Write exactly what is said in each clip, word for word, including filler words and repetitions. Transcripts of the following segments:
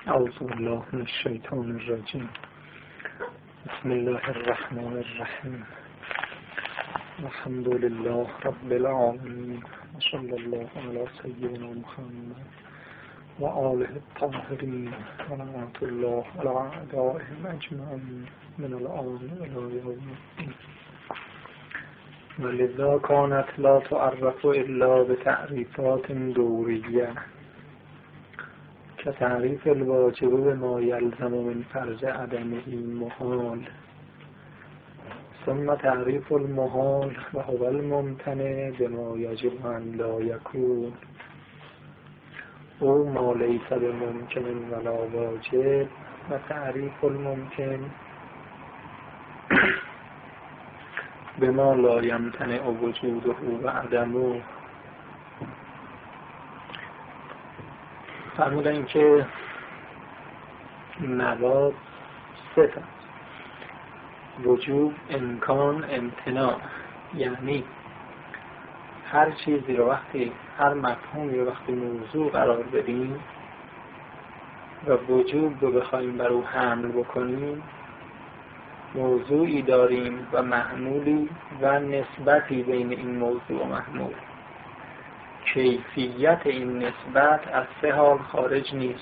اعوذ بالله من الشیطان الرجیم. بسم الله الرحمن الرحیم. الحمد لله رب العالمین و صلی الله علی سیدنا محمد و آله الطاهرین و لعنت الله علی اعدائهم اجمعین من الآن الی یوم الدین. ولذا كانت لا تعرف الا بتعریفات دوریه که تعریف الواجب بما یلزم من فرض عدمه محال، ثم تعریف المحال و هو الممتنع بما یجب ان لا یکون او ما لیس بممکن ولا واجب، و تعریف الممکن بما لا یمتنع وجوده و عدمه. فرمودن که مواد سه تا: وجوب، امکان، امتناع. یعنی هر چیزی رو وقتی هر مفهومی رو وقتی موضوع قرار بدیم و وجوب رو بخوایم بر او حمل بکنیم، موضوعی داریم و محمولی و نسبتی بین این موضوع و محمول. کیفیت این نسبت از سه حال خارج نیست.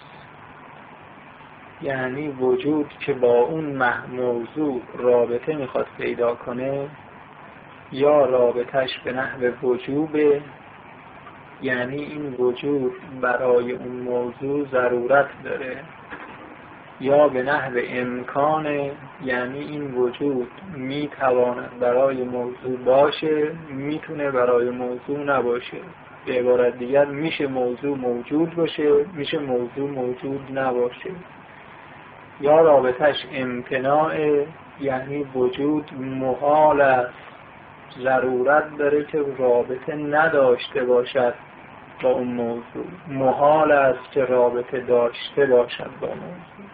یعنی وجود که با اون موضوع رابطه میخواد پیدا کنه، یا رابطش به نحو وجوبه، یعنی این وجود برای اون موضوع ضرورت داره، یا به نحو امکانه، یعنی این وجود میتواند برای موضوع باشه، میتونه برای موضوع نباشه. به عبارت دیگر میشه موضوع موجود باشه، میشه موضوع موجود نباشه. یا رابطش امتناع، یعنی وجود محال است، ضرورت داره که رابطه نداشته باشد با اون موضوع، محال است که رابطه داشته باشد با موضوع.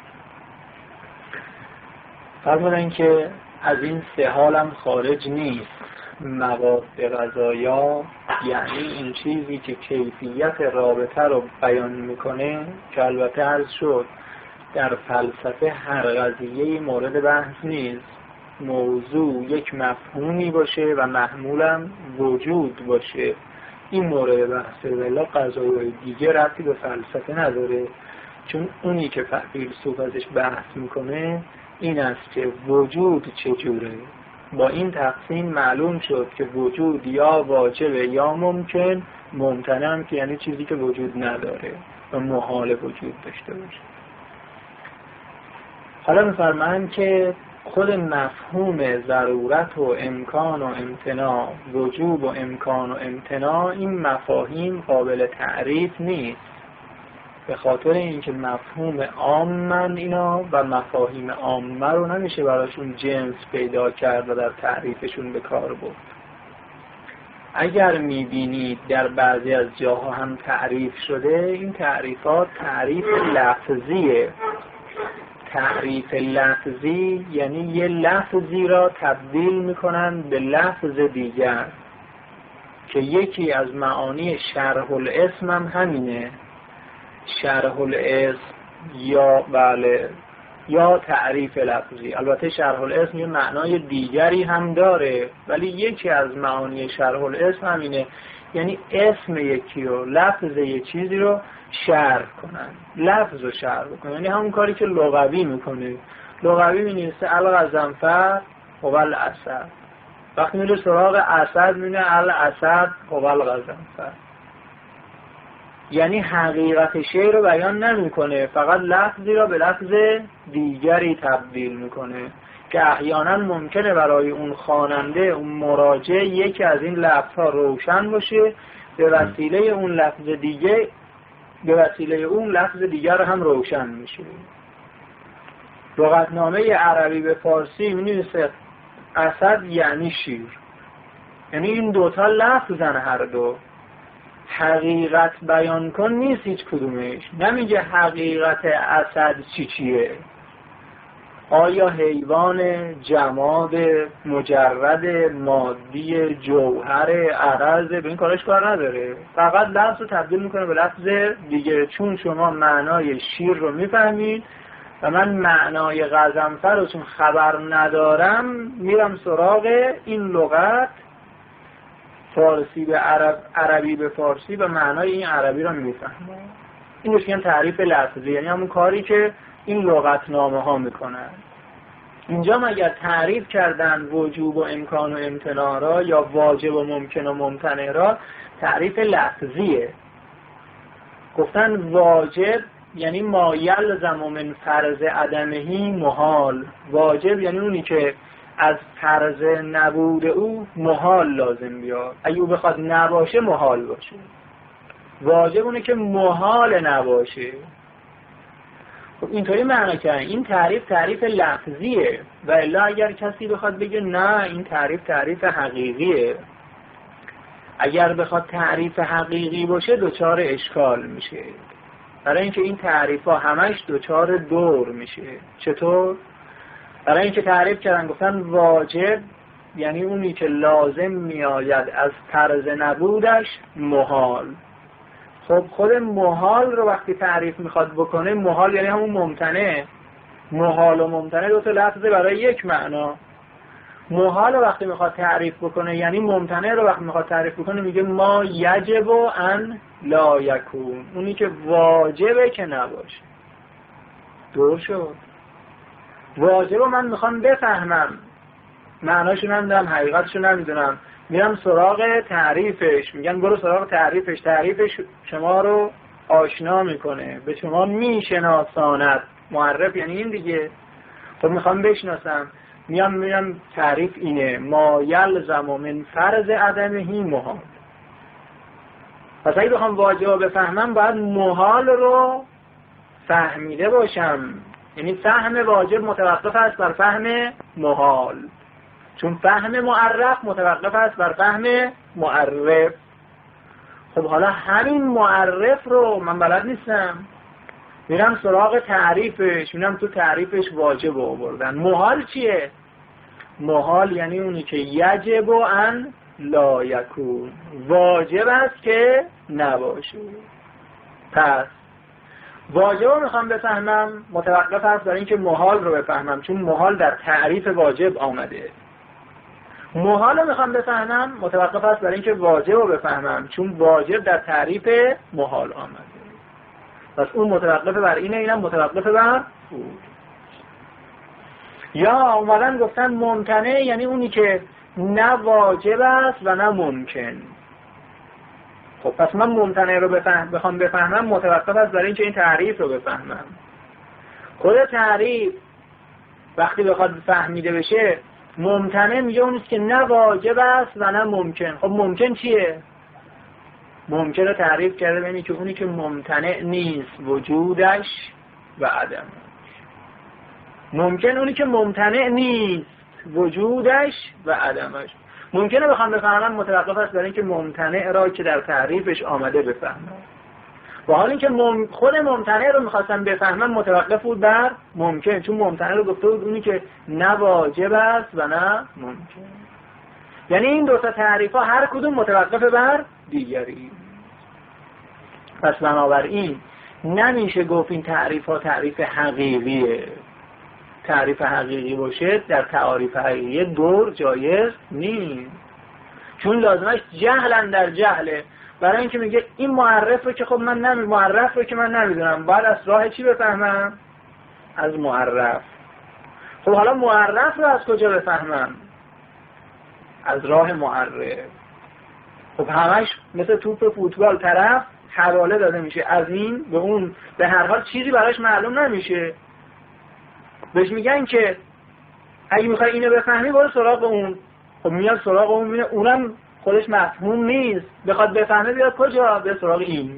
فرمودن که از این سه حالم خارج نیست مواد غذایا، یعنی این چیزی که کیفیت رابطه رو بیان میکنه، که البته عرض شد در فلسفه هر قضیه مورد بحث نیست. موضوع یک مفهومی باشه و محمولم وجود باشه، این مورد بحثه، ولی قضایای دیگه ربطی به فلسفه نداره. چون اونی که فیلسوف ازش بحث میکنه این است که وجود چجوره. با این تقسیم معلوم شد که وجود یا واجبه یا ممکن، ممتنع هم که یعنی چیزی که وجود نداره و محال وجود داشته باشه. حالا می‌فرمایند که خود مفهوم ضرورت و امکان و امتناع، وجوب و امکان و امتناع، این مفاهیم قابل تعریف نیست، به خاطر اینکه مفهوم عامن اینا و مفاهیم عامه رو نمیشه براشون جنس پیدا کرد و در تعریفشون به کار برد. اگر میبینید در بعضی از جاها هم تعریف شده، این تعریفات تعریف لفظیه. تعریف لفظی یعنی یه لفظی را تبدیل میکنن به لفظ دیگر، که یکی از معانی شرح الاسم هم همینه. شرح الاسم یا بله یا تعریف لفظی. البته شرح الاسم یه معنای دیگری هم داره، ولی یکی از معانی شرح الاسم همینه، یعنی اسم یکی رو، لفظ یه چیزی رو شرح کنن، لفظ رو شرح کنن. یعنی همون کاری که لغوی میکنه. لغوی مینویسه الغضنفر هو الاسد، وقتی میره سراغ اسد مینه الاسد هو الغضنفر. یعنی حقیقت شی رو بیان نمیکنه، فقط لفظی رو به لفظ دیگری تبدیل میکنه، که احیانا ممکنه برای اون خواننده، اون مراجع، یکی از این لفظها روشن باشه، به وسیله اون لفظ دیگه به وسیله اون لفظ دیگر هم روشن میشه. لغتنامه عربی به فارسی می‌نویسه اسد یعنی شیر، یعنی این دوتا لفظن هر دو. حقیقت بیان کن نیست هیچ کدومش. نمیگه حقیقت اسد چی چیه. آیا حیوان جماد مجرد مادی جوهر عرض به این کارش کار نداره، فقط لفظ رو تبدیل میکنه به لفظ دیگه. چون شما معنای شیر رو میفهمید و من معنای غضنفر رو چون خبر ندارم میرم سراغ این لغت، فارسی به عرب، عربی به فارسی و معنای این عربی رو میفهمم. این میگن تعریف لفظی، یعنی همون کاری که این لغتنامه ها میکنن. اینجا مگر تعریف کردن وجوب و امکان و امتناع را یا واجب و ممکن و ممتنع را تعریف لفظیه. گفتن واجب یعنی ما یلزم من فرض عدمهی محال. واجب یعنی اونی که از فرض نبود او محال لازم بیاد، اگه او بخواد نباشه محال باشه. واجب اونه که محال نباشه. خب اینطوری معنی کردن. این تعریف تعریف لفظیه و الا اگر کسی بخواد بگه نه این تعریف تعریف حقیقیه، اگر بخواد تعریف حقیقی باشه دوچار اشکال میشه، برای اینکه این تعریف ها همش دوچار دور میشه. چطور؟ برای اینکه تعریف کردن گفتن واجب یعنی اونی که لازم میآید از طرز نبودش محال. خب خود محال رو وقتی تعریف میخواد بکنه، محال یعنی همون ممتنع. محال و ممتنع دو تا لفظه برای یک معنا. محال رو وقتی میخواد تعریف بکنه یعنی ممتنع رو وقتی میخواد تعریف بکنه میگه ما یجب ان لا یکون، اونی که واجبه که نباشه. دور شد. واجب رو من میخوام بفهمم، معناشو نمیدونم، حقیقتشو نمیدونم، میرم سراغ تعریفش. میگن برو سراغ تعریفش. تعریفش شما رو آشنا میکنه، به شما میشناساند. معرف یعنی این دیگه. خب میخوام بشناسم، میام میرم تعریف اینه ما یلزم من فرض عدمهی محال. پس اگه بخوام واجب بفهمم باید محال رو فهمیده باشم. یعنی فهم واجب متوقف است بر فهم محال، چون فهم معرف متوقف است بر فهم معرف. خب حالا همین معرف رو من بلد نیستم، میرم سراغ تعریفش، میرم تو تعریفش واجب آوردن. محال چیه؟ محال یعنی اونی که یجب ان لا یکون، واجب است که نباشه. پس واجب رو میخوام بفهمم متوقف است بر اینکه محال رو بفهمم، چون محال در تعریف واجب آمده. محال رو میخوام بفهمم متوقف است بر اینکه واجب رو بفهمم، چون واجب در تعریف محال آمده. پس اون متوقف بر اینه، اینم متوقف بر اون. یا اومدن گفتن ممتنع یعنی اونی که نه واجب است و نه ممکن. خب پس من ممتنع رو بفهم بخوام بفهمم متوقف است برای اینکه این تعریف رو بفهمم. خود تعریف وقتی بخواد فهمیده بشه، ممتنع میگه اونیست که نه واجب است و نه ممکن. خب ممکن چیه؟ ممکن رو تعریف کرده بینی که اونی که ممتنع نیست وجودش و عدمش. ممکن اونی که ممتنع نیست وجودش و عدمش. ممکنه بخوام بفهمم متوقف است برای اینکه ممتنع را که در تعریفش آمده بفهمم. و حال اینکه مم... خود ممتنع رو میخواستم بفهمم متوقف بود بر ممکن، چون ممتنع رو گفته بود اونی که نه واجب است و نه ممکن. یعنی این دو تا تعریف ها هر کدوم متوقف بر دیگری. پس بنابراین نمیشه گفت این تعریف ها تعریف حقیقیه. تعریف حقیقی باشه در تعاریف حقیقی دور جایز نیست، چون لازمش جهلن در جهله. برای اینکه میگه این معرف رو که خب من نمی معرف رو که من نمیدونم، باید از راه چی بفهمم؟ از معرف. خب حالا معرف رو از کجا بفهمم؟ از راه معرف. خب همش مثل توپ فوتبال، طرف حواله داده میشه از این به اون، به هر حال چیزی براش معلوم نمیشه. بهش میگن که اگه میخوای اینو بفهمی برو سراغ اون. خب میاد سراغ اون، میبینه اونم خودش مفهوم نیست، بخواد بفهمه بیاد کجا؟ به سراغ این.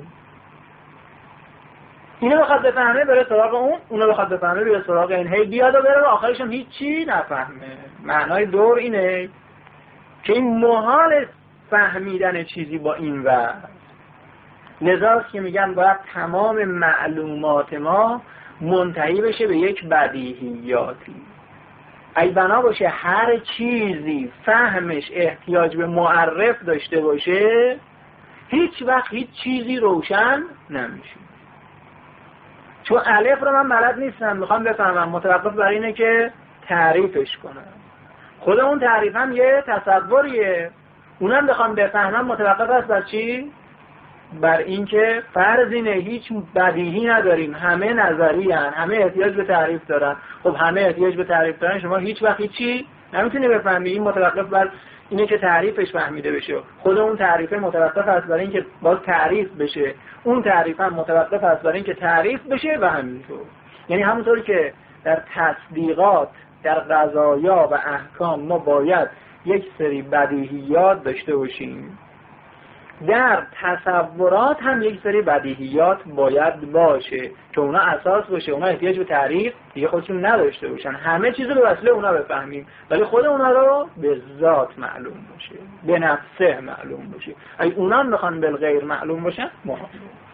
اینو بخواد بفهمه بره سراغ اون، اونو بخواد بفهمه بره سراغ این. هی بیاد و بره و آخرش هم هیچی نفهمه. معنای دور اینه که این محال فهمیدن چیزی با این وجه. لذاست که میگن باید تمام معلومات ما منتهی بشه به یک بدیهیاتی. اگه بنا باشه هر چیزی فهمش احتیاج به معرف داشته باشه، هیچ وقت هیچ چیزی روشن نمیشه. چون الف رو من بلد نیستم میخوام بفهمم، متوقف بر اینه که تعریفش کنم. خود اون تعریف هم یه تصوریه، اونم بخوام بفهمم متوقف است بر چی؟ بر اینکه فرض اینه هیچ بدیهی نداریم، همه نظری هن، همه احتیاج به تعریف دارن. خب همه احتیاج به تعریف دارن، شما هیچ وقت هیچی نمیتونی بفهمی. این متوقف بر اینه که تعریفش فهمیده بشه. خود اون تعریفه متوقف است بر اینکه باز تعریف بشه، اون تعریف هم متوقف است بر اینکه تعریف بشه و همینطور. یعنی همونطوری که در تصدیقات در قضایا و احکام ما باید یک سری بدیهیات داشته باشیم، در تصورات هم یک سری بدیهیات باید باشه که اونا اساس باشه، اونا احتیاج به تعریف دیگه خودشون نداشته باشن، همه چیز رو به وسیله اونا بفهمیم، ولی خود اونا رو به ذات معلوم باشه، به نفسه معلوم باشه. اگه اونا میخوان بالغیر معلوم باشن محال.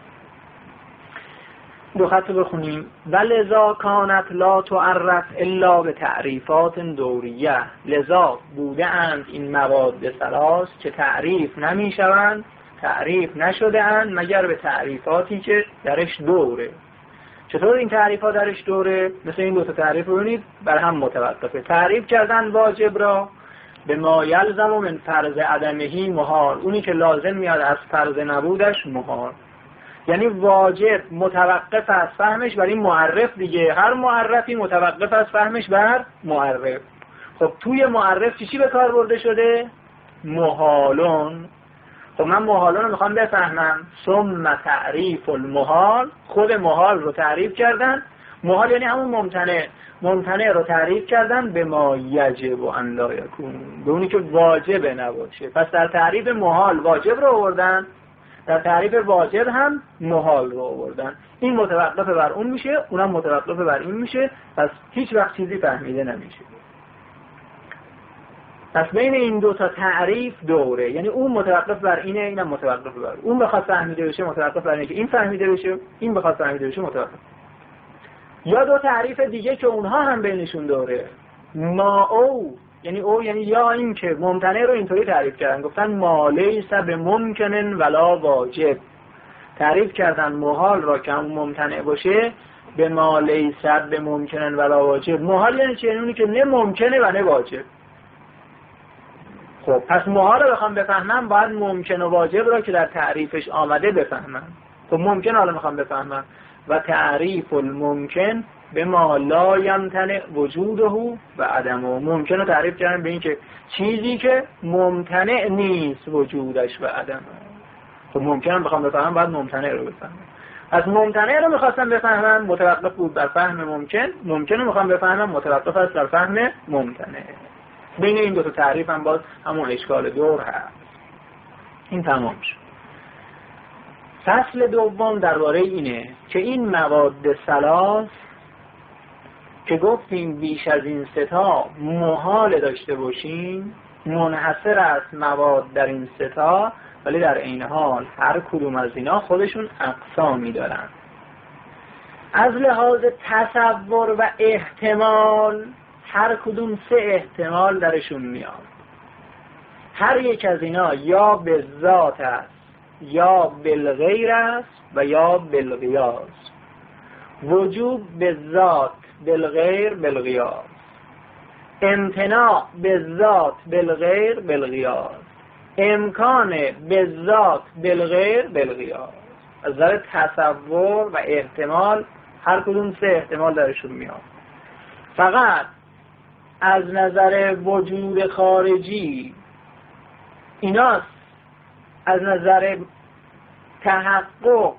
دو خط بخونیم. ولذا کانت لا تعرف الا به تعریفات دوریه. لذا بوده اند این مواد ثلاث که تعریف نمی شوند، تعریف نشده اند مگر به تعریفاتی که درش دوره. چطور این تعریفات درش دوره؟ مثل این دو تا تعریف رو ببینید بر هم متوقفه. تعریف کردن واجب را به ما یلزم من فرض عدمهی محال، اونی که لازم میاد از فرض نبودش محال. یعنی واجب متوقف از فهمش بر این معرف دیگه، هر معرفی متوقف از فهمش بر معرف. خب توی معرف چی چی به کار برده شده؟ محالون. خب من محالون رو میخوام بفهمم، ثم تعریف المحال، خود محال رو تعریف کردن. محال یعنی همون ممتنع، ممتنع رو تعریف کردن به ما یجب و ان لا یکون، به اونی که واجب نباشه. پس در تعریف محال واجب رو آوردن، در تعریف واجب هم محال رو آوردن. این متوقف بر اون میشه، اونم متوقف بر این میشه، پس هیچ وقت چیزی فهمیده نمیشه. پس بین این دو تا تعریف دوره، یعنی اون متوقف بر اینه، اینم متوقف بر اون. بخواد فهمیده بشه متوقف بر اینه که این فهمیده بشه، این بخواد فهمیده بشه متوقف. یا دو تعریف دیگه که اونها هم بینشون دوره. ما او، یعنی او یعنی یا این که ممتنع رو اینطوری تعریف کردن، گفتن ما لیس بممکن ولا واجب. تعریف کردن محال را که اون ممتنع باشه به ما لیس بممکن ولا واجب. محال یعنی چه؟ یعنی که نه ممکنه و نه واجب. خب پس محال رو بخوام بفهمم باید ممکن و واجب را که در تعریفش آمده بفهمم. خب ممکن حالا میخوام بفهمم و تعریف الممکن به ما لا یمتنع وجوده و عدمه. ممکن رو تعریف کردن به این که چیزی که ممتنع نیست وجودش و عدمه. خب ممکن هم بخوام بفهمم باید ممتنع رو بفهمم. از ممتنع رو میخواستم بفهمم متوقف بود بر فهم ممکن، ممکن رو میخوام بفهمم متوقف است بر فهم ممتنع. بین این دو تا تعریف هم باز همون اشکال دور هست. این تمام شد. فصل دوم درباره اینه که این مواد ثلاث که گفتیم بیش از این سه تا محال داشته باشیم، منحصر است مواد در این سه تا، ولی در این حال هر کدوم از اینا خودشون اقسامی دارن. از لحاظ تصور و احتمال هر کدوم سه احتمال درشون میاد. هر یک از اینا یا به ذات است، یا بالغیر است و یا بالقیاس. وجوب به ذات، بالغیر، بالقیاس. امتناع به ذات، بالغیر، بالقیاس. امکان به ذات، بالغیر، بالقیاس. از نظر تصور و احتمال هر کدوم سه احتمال درشون میاد. فقط از نظر وجود خارجی ایناست. از نظر تحقق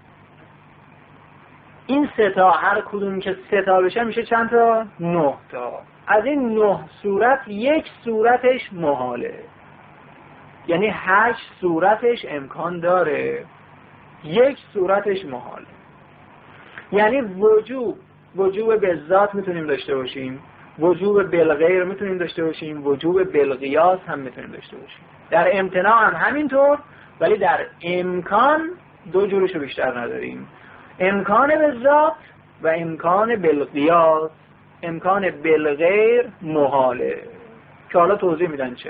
این سه تا هر کدوم که سه تا بشه میشه چند تا؟ نه تا. از این نه صورت یک صورتش محاله، یعنی هشت صورتش امکان داره، یک صورتش محاله. یعنی وجوب وجوب به ذات میتونیم داشته باشیم، وجوب بالغیر میتونیم داشته باشیم، وجوب بالقیاس هم میتونیم داشته باشیم. در امتناع هم همینطور، ولی در امکان دو جورشو بیشتر نداریم. امکان به ذات و امکان بالقیاس، امکان بالغیر محاله، که حالا توضیح میدن چرا.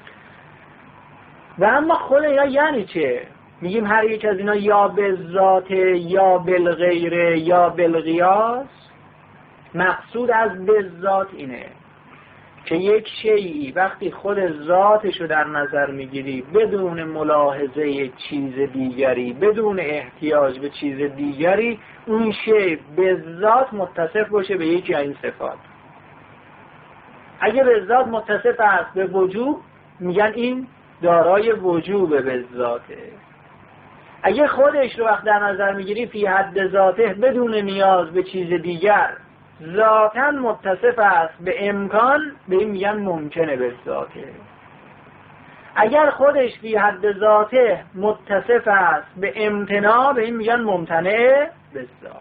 و اما خود اینا یعنی چه؟ میگیم هر یک از اینا یا به ذات یا بالغیر یا بالقیاس. مقصود از به ذات اینه که یک شیئی وقتی خود ذاتشو در نظر میگیری بدون ملاحظه چیز دیگری، بدون احتیاج به چیز دیگری، اون شیء به ذات متصف باشه به یکی از این صفات. اگه به ذات متصف است به وجوب، میگن این دارای وجوب به ذاته. اگه خودش رو وقت در نظر میگیری فی حد ذاته بدون نیاز به چیز دیگر، ذاتاً متصف است به امکان، به این میگن ممکنه به ذاته. اگر خودش فی حد ذاته متصف است به امتناع، به این میگن ممتنع به ذات.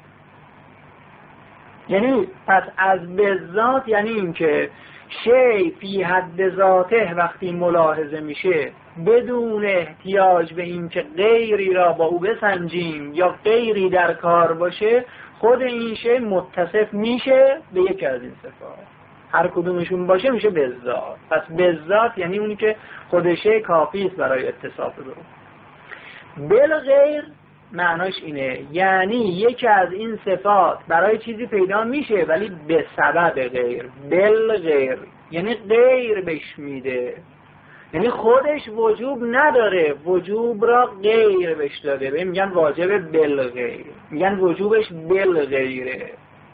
یعنی پس از به ذات یعنی این که شیء فی حد ذاته وقتی ملاحظه میشه بدون احتیاج به این که غیری را با او بسنجیم یا غیری در کار باشه، خود این شیء متصف میشه به یک از این صفات. هر کدومشون باشه میشه به ذات. پس به ذات یعنی اونی که خود شیء کافی است برای اتصاف به او. بالغیر معناش اینه یعنی یکی از این صفات برای چیزی پیدا میشه ولی به سبب غیر. بالغیر یعنی غیر بهش میده، یعنی خودش وجوب نداره، وجوب را غیر بهش داده، به میگن واجب بالغیر، میگن وجوبش بالغیره.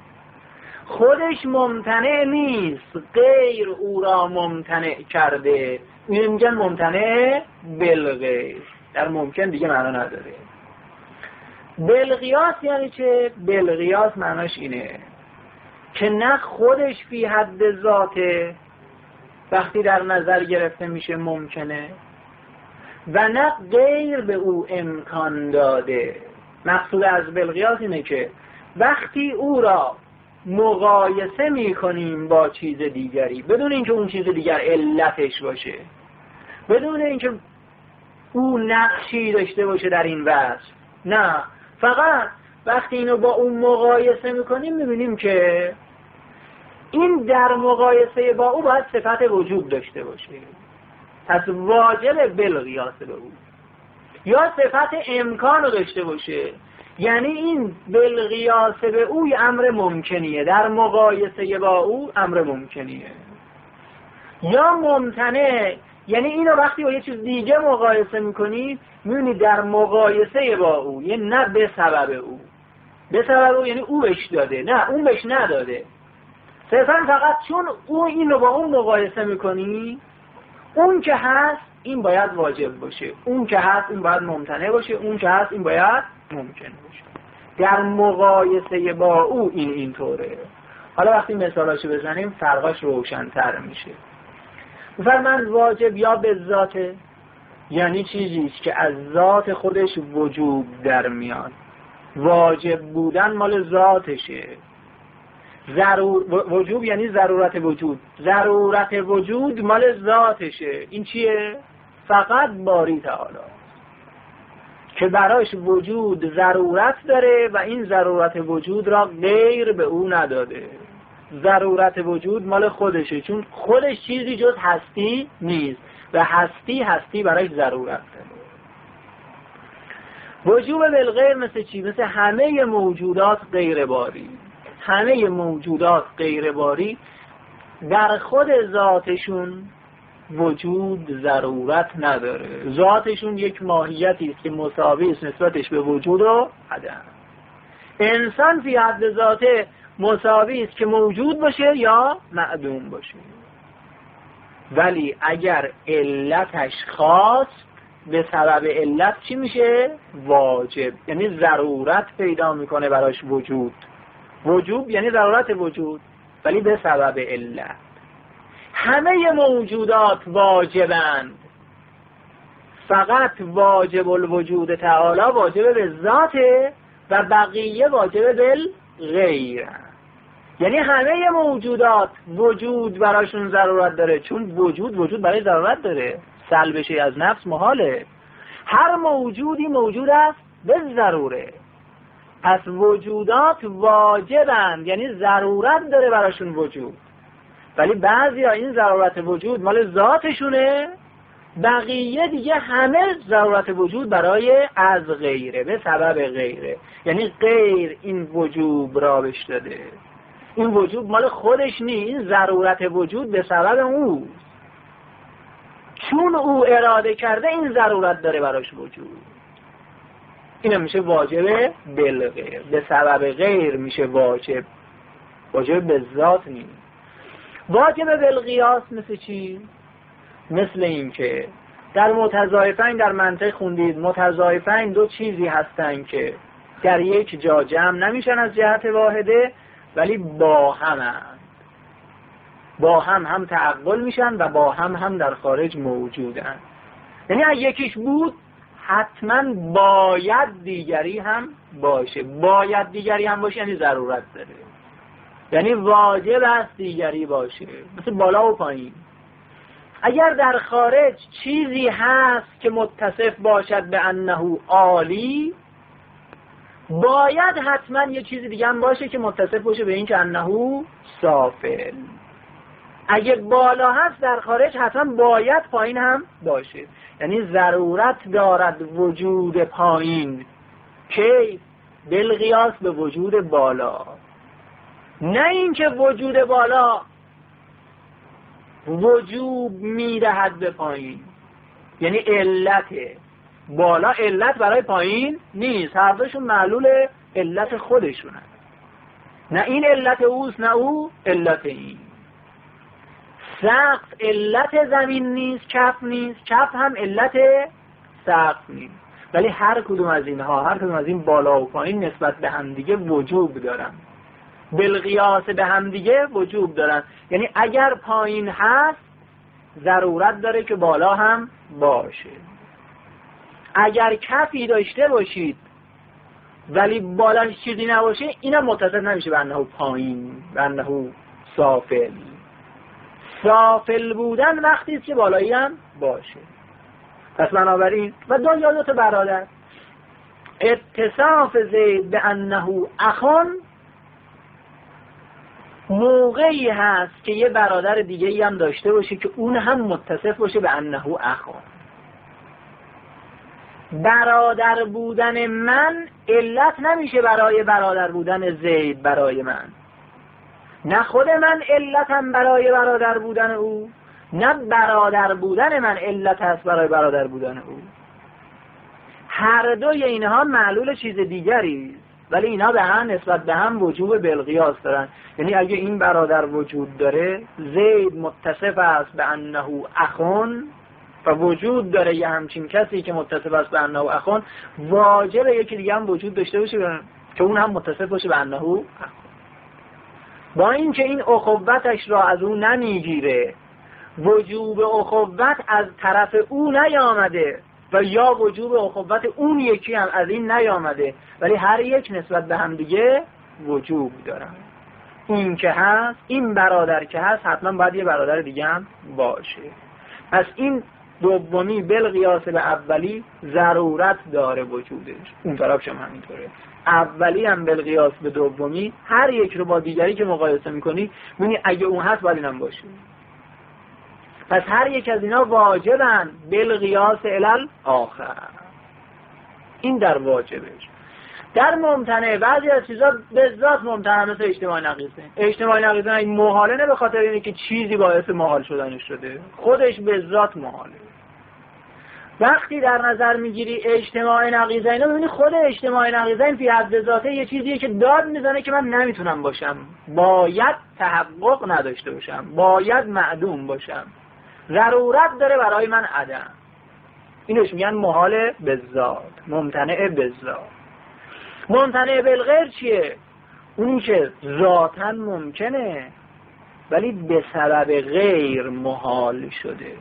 خودش ممتنع نیست، غیر او را ممتنع کرده، این میگن ممتنع بالغیر. در ممکن دیگه معنا نداره. بالقیاس یعنی چه؟ بالقیاس معناش اینه که نه خودش فی حد ذاته وقتی در نظر گرفته میشه ممکنه و نه غیر به او امکان داده. مقصود از بالقیاس اینه که وقتی او را مقایسه میکنیم با چیز دیگری بدون اینکه اون چیز دیگر علتش باشه، بدون اینکه او نقشی داشته باشه در این وصف، نه، فقط وقتی اینو با اون مقایسه میکنیم میبینیم که این در مقایسه با او باید صفت وجود داشته باشه، پس واجب بالقیاس به او، یا صفت امکان رو داشته باشه، یعنی این بالقیاس به او امر ممکنیه، در مقایسه با او امر ممکنیه. یا ممتنع یعنی اینو وقتی با یه چیز دیگه مقایسه میکنی میبینی در مقایسه با او، یعنی نه به سبب او، به سبب او یعنی او بهش داده، نه اون بهش نداده، صرفا فقط چون او اینو با اون مقایسه میکنی، اون که هست این باید واجب باشه، اون که هست این باید ممتنع باشه، اون که هست این باید ممکن باشه. در مقایسه با او این اینطوره. حالا وقتی مثالاشو بزنیم فرقاش روشن‌تر میشه. فرمان واجب یا به ذاته یعنی چیزیست که از ذات خودش وجود در میاد، واجب بودن مال ذاتشه. ضرور وجوب یعنی ضرورت وجود، ضرورت وجود مال ذاتشه. این چیه؟ فقط باری تعالی که براش وجود ضرورت داره و این ضرورت وجود را غیر به او نداده. ضرورت وجود مال خودشه، چون خودش چیزی جز هستی نیست و هستی هستی براش ضرورت داره. وجوب بالغیر مثل چی؟ مثل همه موجودات غیر باری. همه موجودات غیر باری در خود ذاتشون وجود ضرورت نداره، ذاتشون یک ماهیتی است که مساوی است نسبتش به وجود و عدم. انسان فی حد ذاته مساوی است که موجود باشه یا معدوم باشه، ولی اگر علتش خاص به سبب علت چی میشه؟ واجب، یعنی ضرورت پیدا میکنه براش وجود. وجوب یعنی ضرورت وجود ولی به سبب علت. همه موجودات واجبند، فقط واجب الوجود تعالی واجب به ذاته و بقیه واجب بالغیر. یعنی همه موجودات وجود براشون ضرورت داره، چون وجود وجود برای ضرورت داره، سلبشه از نفس محاله. هر موجودی موجود است به ضروره، پس وجودات واجبند، یعنی ضرورت داره براشون وجود، ولی بعضی ها این ضرورت وجود مال ذاتشونه، بقیه دیگه همه ضرورت وجود برای از غیره، به سبب غیره، یعنی غیر این وجوب را بهش داده. این وجود مال خودش نیست، این ضرورت وجود به سبب او، چون او اراده کرده این ضرورت داره براش وجود. این میشه واجب بالغیر، به سبب غیر میشه واجب، واجب به ذات نیست. واجب بالقیاس مثل چی؟ مثل این که در متضایفین، در منطق خوندید، متضایفین دو چیزی هستن که در یک جا جمع نمیشن از جهت واحده، ولی با هم هست. با هم هم تعقل میشن و با هم هم در خارج موجودن. یعنی اگه یکیش بود حتما باید دیگری هم باشه. باید دیگری هم باشه یعنی ضرورت داره، یعنی واجب است دیگری باشه، مثل بالا و پایین. اگر در خارج چیزی هست که متصف باشد به انه عالی، باید حتما یه چیزی دیگه هم باشه که متصف باشه به این که انه سافل. اگه بالا هست در خارج حتما باید پایین هم باشه، یعنی ضرورت دارد وجود پایین که بالقیاس به وجود بالا، نه اینکه وجود بالا وجوب میدهد به پایین. یعنی علت بالا علت برای پایین نیست، هر دوشون معلول علت خودشونه، نه این علت اوست نه او علت این. سقف علت زمین نیست، کف نیست، کف هم علت سقف نیست، ولی هر کدوم از اینها، هر کدوم از این بالا و پایین نسبت به همدیگه وجوب دارن، بالقیاس به همدیگه وجوب دارن. یعنی اگر پایین هست ضرورت داره که بالا هم باشه. اگر کفی داشته باشید ولی بالاش چیزی نباشه، اینم متصف نمیشه به انه پایین، به انه سافل. سافل بودن وقتی است که بالایی هم باشه. پس بنابراین و دو یا دو تا برادر، اتصاف زید به انه اخون موقعی هست که یه برادر دیگه ای هم داشته باشه که اون هم متصف باشه به انه اخون. برادر بودن من علت نمیشه برای برادر بودن زید برای من، نه خود من علتم برای برادر بودن او، نه برادر بودن من علت هست برای برادر بودن او. هر دوی اینها معلول چیز دیگری، ولی اینا به هم نسبت به هم وجوب بالقیاس دارن. یعنی اگه این برادر وجود داره، زید متصف است به انه اخون و وجود داره یه همچین کسی که متصف است به انه اخون، واجب یکی دیگه هم وجود داشته باشه که اون هم متصف باشه به انه اخون. با این که این اخوتش را از او نمیگیره، وجوب اخوت از طرف او نیامده و یا وجوب اخوت اون یکی هم از این نیامده، ولی هر یک نسبت به هم دیگه وجوب دارن. این که هست، این برادر که هست، حتما باید یه برادر دیگه هم باشه. پس این دومی بالقیاس به اولی ضرورت داره وجودش، اون طرفش هم همینطوره. اولی هم بالقیاس به دومی، هر یک رو با دیگری که مقایسه میکنی میبینی اگه اون هست باید اینم باشه. پس هر یک از اینا واجبن بالقیاس الال آخر. این در واجبش. در ممتنع بعضی از چیزا به ذات ممتنع، مثل اجتماع نقیضه. اجتماع نقیضه این محاله نه به خاطر اینه که چیزی باعث محال شدنش شده، خودش به ذات محاله. وقتی در نظر میگیری اجتماع نقیضه اینا، ببینی خود اجتماع نقیضه این فی حد ذاته یه چیزیه که داد میزنه که من نمیتونم باشم، باید تحقق نداشته باشم، باید معدوم باشم، ضرورت داره برای من عدم. اینوش میگن محال به ذات، ممتنع به ذات. ممتنع بالغیر چیه؟ اونی که ذاتاً ممکنه ولی به سبب غیر محال شده.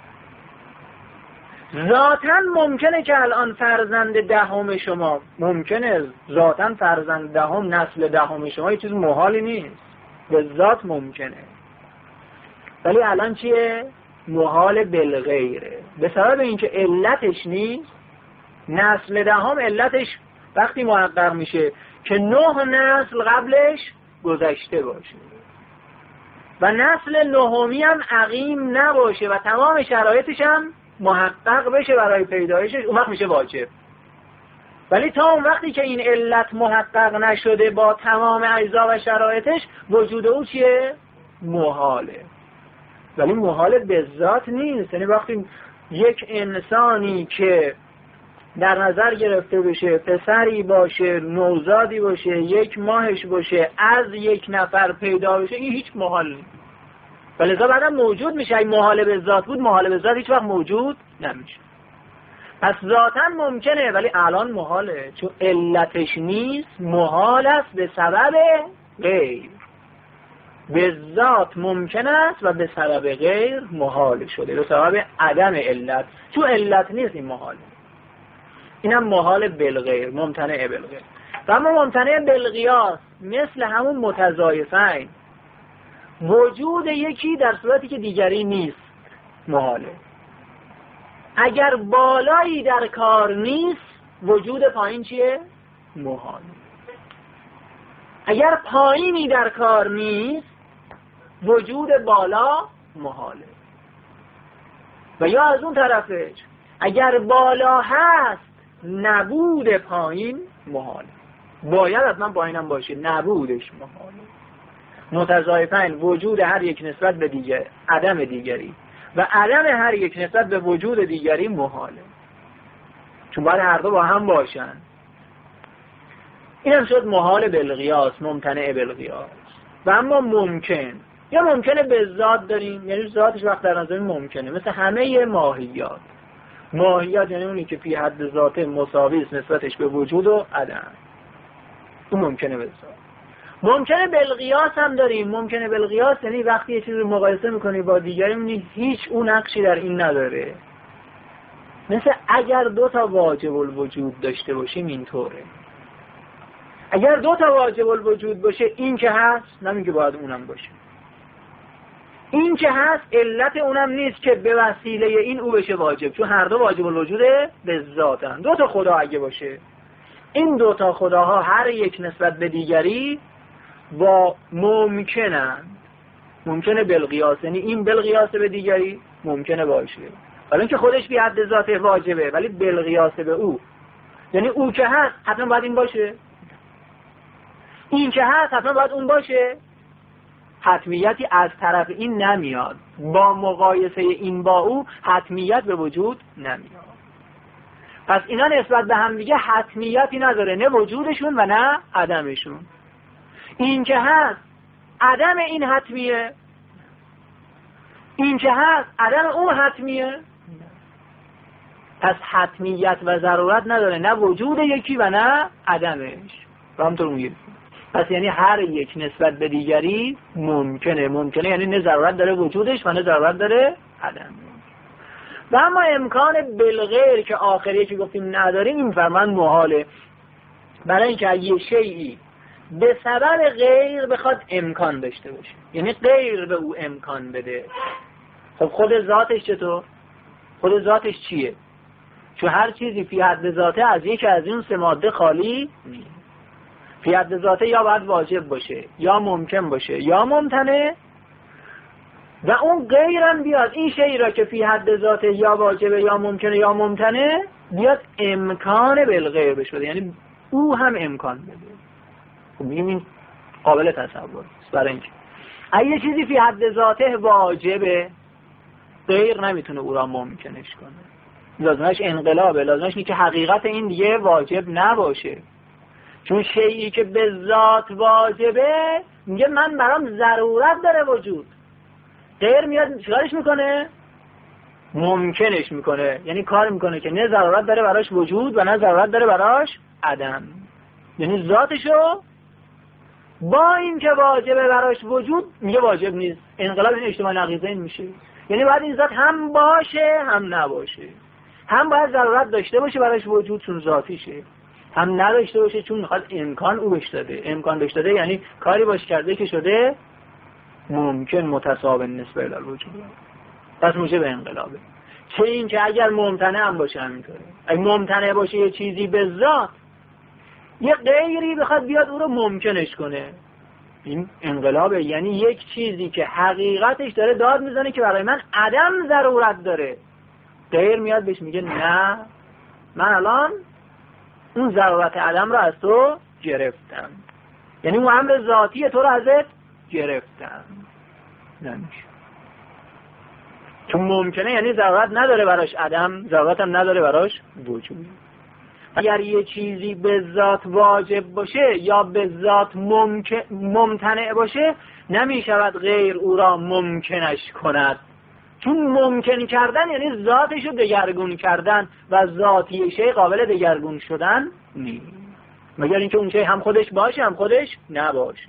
ذاتاً ممکنه که الان فرزند دهم شما، ممکنه ذاتاً فرزند دهم، نسل دهم شما یه چیز محالی نیست، به ذات ممکنه، ولی الان چیه؟ محال بالغیره، به سبب اینکه علتش نیست. نسل دهم علتش وقتی محقق میشه که نه نسل قبلش گذشته باشه و نسل نهمی هم عقیم نباشه و تمام شرایطش هم محقق بشه برای پیدایشش، اون وقت میشه واجب. ولی تا اون وقتی که این علت محقق نشده با تمام اجزا و شرایطش، وجود او چیه؟ محاله. ولی محال به ذات نیست. یعنی وقتی یک انسانی که در نظر گرفته بشه پسری باشه، نوزادی باشه، یک ماهش باشه، از یک نفر پیدا بشه، این هیچ محال نیست. ولی ذا بعدم موجود میشه. این محال به ذات بود، محال به ذات هیچ وقت موجود نمیشه. پس ذاتاً ممکنه ولی الان محاله، چون علتش نیست، محال است به سبب غیر. به ذات ممکن است و به سبب غیر محال شده، به سبب عدم علت، چون علت نیست این محاله. اینم محال بالغیر، ممتنع بالغیر. و اما ممتنع بالقیاس مثل همون متضایفین، وجود یکی در صورتی که دیگری نیست محاله. اگر بالایی در کار نیست، وجود پایین چیه؟ محاله. اگر پایینی در کار نیست، وجود بالا محاله. و یا از اون طرفش، اگر بالا هست نبود پایین محاله. باید حتما پایینم باشه، نبودش محاله. متضایفین وجود هر یک نسبت به دیگر، عدم دیگری، و عدم هر یک نسبت به وجود دیگری محاله، چون باید هر دو با هم باشن. این هم شد محال بالقیاس، ممتنع بالقیاس. و اما ممکن، یا ممکنه به ذات داریم، یعنی ذاتش وقت در نظر ممکنه، مثل همه ماهیات. ماهیات یعنی اونی که فی حد ذات مساوی است نسبتش به وجود و عدم، اون ممکنه به ذات. ممکنه بالقیاس هم داریم. ممکنه بالقیاس یعنی وقتی یه چیزی رو مقایسه میکنی با دیگری میبینی هیچ اون نقشی در این نداره. مثل اگر دو تا واجب الوجود داشته باشیم اینطوره. اگر دو تا واجب الوجود باشه، این که هست، نمیگه که باید اونم باشه. این که هست علت اونم نیست که به وسیله این او بشه واجب، چون هر دو واجب الوجود به ذاتن. دو تا خدا اگه باشه، این دو تا خداها هر یک نسبت به دیگری با ممکنند. ممکنه بالقیاس، یعنی این بالقیاس به دیگری ممکنه باشه، ولی اینکه خودش بی حد ذات واجبه، ولی بالقیاس به او، یعنی او که هست حتما باید این باشه، این که هست حتما باید اون باشه. حتمیتی از طرف این نمیاد، با مقایسه این با او حتمیت به وجود نمیاد. پس اینا نسبت به هم دیگه حتمیتی نداره، نه وجودشون و نه عدمشون. این که هست عدم این حتمیه، این که هست عدم اون حتمیه. پس حتمیت و ضرورت نداره، نه وجود یکی و نه عدمش. و همطور میگه پس یعنی هر یک نسبت به دیگری ممکنه. ممکنه یعنی نه ضرورت داره وجودش و نه ضرورت داره عدم. و اما امکان بالغیر که آخریه که گفتیم نداریم، این فرمان محاله. برای اینکه یه شیئی به سبب غیر بخواد امکان داشته باشه، یعنی غیر به او امکان بده. خب خود ذاتش چطور؟ خود ذاتش چیه؟ چون هر چیزی فی حد ذاته از یک از این سه ماده خالی نیست. فی حد ذاته یا باید واجب باشه، یا ممکن باشه، یا ممتنع. و اون غیرم بیاد این شیئی را که فی حد ذاته یا واجبه یا ممکنه یا ممتنع، بیاد امکان بالغیر بشه، یعنی او هم امکان بده. خب میگیم این قابل تصور است. برای اینکه اگه یه چیزی فی حد ذاته واجبه، غیر نمیتونه او را ممکنش کنه. لازمش انقلابه، لازمش اینه که حقیقت این دیگه واجب نباشه. چون شیئی که به ذات واجبه میگه من برام ضرورت داره وجود. غیر میاد چیکارش میکنه؟ ممکنش میکنه. یعنی کار میکنه که نه ضرورت داره براش وجود و نه ضرورت داره براش عدم. یعنی ذاتشو با این که واجبه براش وجود میگه واجب نیست. انقلاب این اجتماع نقیضین میشه. یعنی باید این ذات هم باشه هم نباشه. هم باید ضرورت داشته باشه براش وجود چون ذاتیشه، هم نداشته باشه چون میخواد امکان او بهش داده. امکان بهش داده یعنی کاری باش کرده که شده ممکن متساوی نسبت به وجود. پس موجب انقلابه. چه این که اگر ممتنع هم باشه همینطوره. اگه ممتنع باشه یه چیزی به ذات، یه غیری بخواد بیاد او رو ممکنش کنه. این انقلابه، یعنی یک چیزی که حقیقتش داره داد میزنه که برای من عدم ضرورت داره، غیر میاد بهش میگه نه، من الان اون ضرورت عدم رو از تو گرفتم، یعنی اون امر ذاتی تو رو ازت گرفتم. نمیشه، چون ممکنه یعنی ضرورت نداره براش عدم، ضرورت هم نداره براش وجود. اگر یه چیزی به ذات واجب باشه یا به ذات ممکن ممتنع باشه، نمی شود غیر او را ممکنش کند، چون ممکن کردن یعنی ذاتش رو دگرگون کردن و ذاتی شی قابل دگرگون شدن نیست، مگر اینکه اون شی هم خودش باشه هم خودش نباشه.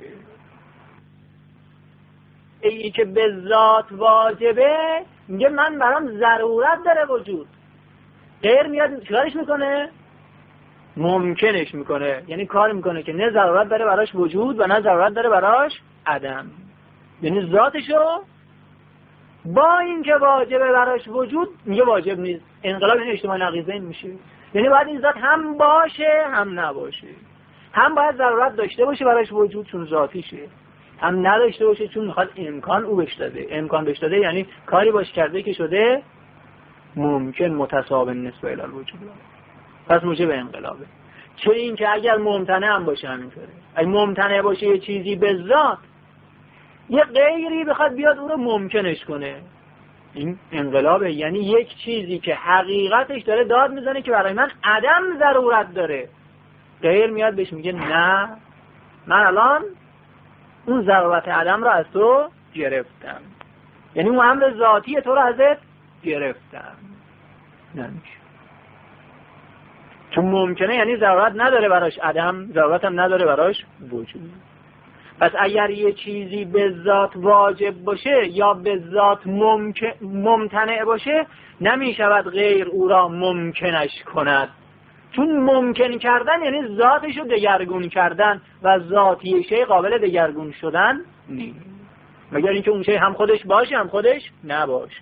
ای که به ذات واجبه میگه من برام ضرورت داره وجود، غیر میاد چیکارش میکنه؟ ممکنش میکنه، یعنی کار میکنه که نه ضرورت داره براش وجود و نه ضرورت داره براش عدم، یعنی ذاتشو با این که واجبه براش وجود میگه واجب نیست. انقلاب این اجتماع نقیضین میشه، یعنی باید این ذات هم باشه هم نباشه، هم باید ضرورت داشته باشه براش وجود چون ذاتیشه، هم نداشته باشه چون میخواد امکان او بهش داده. امکان بهش داده یعنی کاری باش کرده که شده ممکن متساوی نسبت الی الوجود، پس موجب انقلابه. چه این که اگر ممتنع هم باشه همینطوره، اگه ممتنع باشه یه چیزی به ذات، یه غیری بخواد بیاد او رو ممکنش کنه. این انقلابه، یعنی یک چیزی که حقیقتش داره داد میزنه که برای من عدم ضرورت داره، غیر میاد بهش میگه نه، من الان اون ضرورت عدم رو از تو گرفتم، یعنی اون امر ذاتی تو رو ازت گرفتم. نمیشه، چون ممکنه یعنی ضرورت نداره براش عدم، ضرورت هم نداره براش وجود. پس اگر یه چیزی به ذات واجب باشه یا به ذات ممکن ممتنع باشه، نمی شود غیر او را ممکنش کند، چون ممکن کردن یعنی ذاتش رو دگرگون کردن و ذاتی شی قابل دگرگون شدن نیست، مگر اینکه اون شی هم خودش باشه هم خودش نباشه.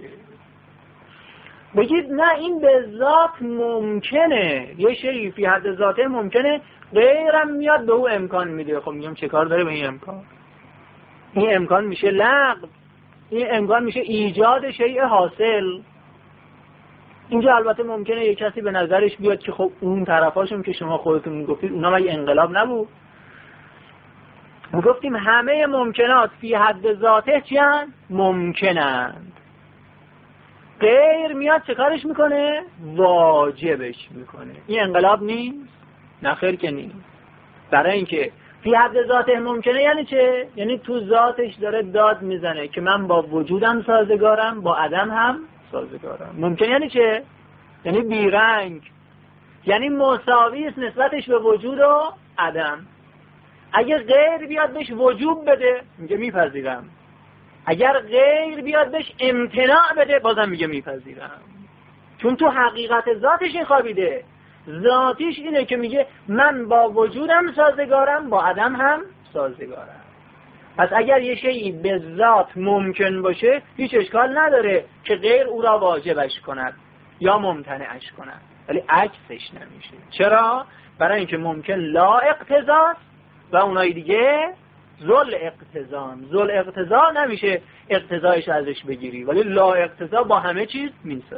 بگید نه این به ذات ممکنه، یه شی فی حد ذاته ممکنه، غیرم میاد به او امکان میده. خب میگم چه کار داره به این امکان؟ این امکان میشه لغو، این امکان میشه ایجاد شیء حاصل. اینجا البته ممکنه یک کسی به نظرش بیاد که خب اون طرفاشون که شما خودتون میگفتید اونا مگه انقلاب نبود؟ میگفتیم همه ممکنات فی حد ذاته چیان؟ ممکنند. غیر میاد چه کارش میکنه؟ واجبش میکنه. این انقلاب نیست؟ نه خیر که نیست. برای اینکه فی حد ذاته ممکنه یعنی چه؟ یعنی تو ذاتش داره داد میزنه که من با وجودم سازگارم، با عدم هم سازگارم. ممکن یعنی چه؟ یعنی بیرنگ، یعنی مساوی است نسبتش به وجود و عدم. اگر غیر بیاد بهش وجوب بده میگه میپذیرم، اگر غیر بیاد بهش امتناع بده بازم میگه میپذیرم، چون تو حقیقت ذاتش این خوابیده. ذاتیش اینه که میگه من با وجودم سازگارم، با عدم هم سازگارم. پس اگر یه شیئی به ذات ممکن باشه هیچ اشکال نداره که غیر او را واجبش کند یا ممتنعش کند، ولی عکسش نمیشه. چرا؟ برای اینکه ممکن لا اقتضاست و اونایی دیگه ذل اقتضان. ذل اقتضا نمیشه اقتضایش ازش بگیری، ولی لا اقتضا با همه چیز میسازه.